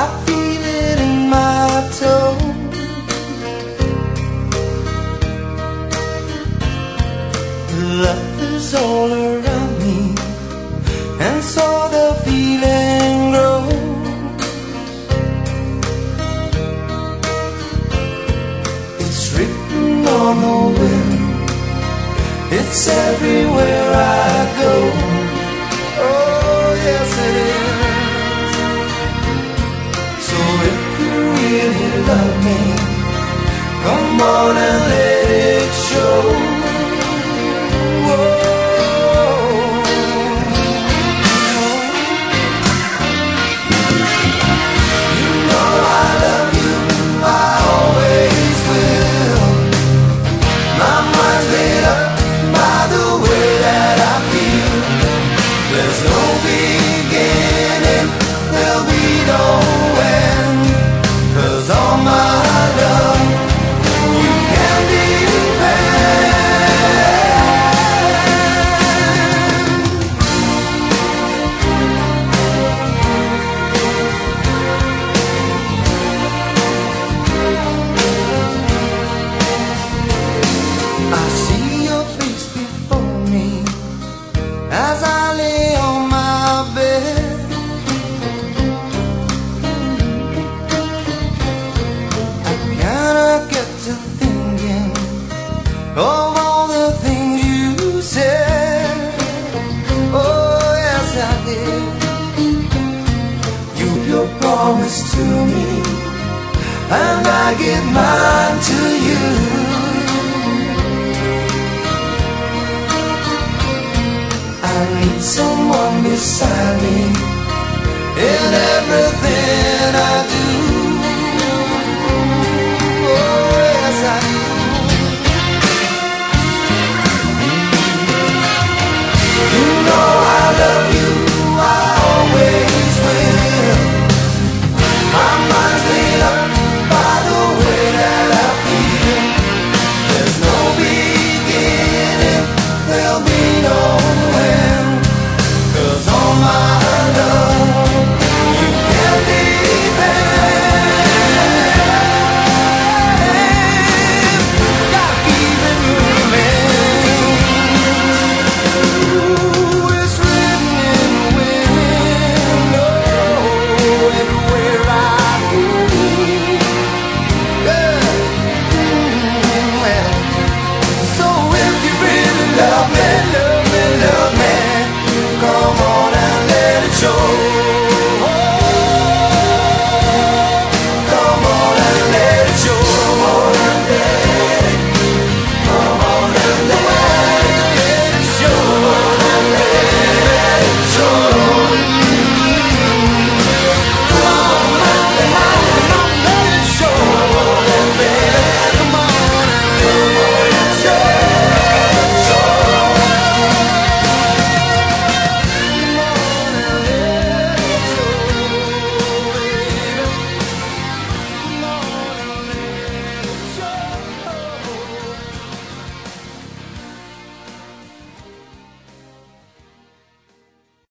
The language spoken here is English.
I feel it in my toe. Love is all around me, and so the feeling grows. It's written on the wind, it's everywhere I go. Oh yes it is. So if you really love me, come on and let it show. I see your face before me as I lay on my bed. I cannot get to thinking of all the things you said. Oh yes I did. You gave your promise to me, and I give mine to you. I need someone beside me in everything.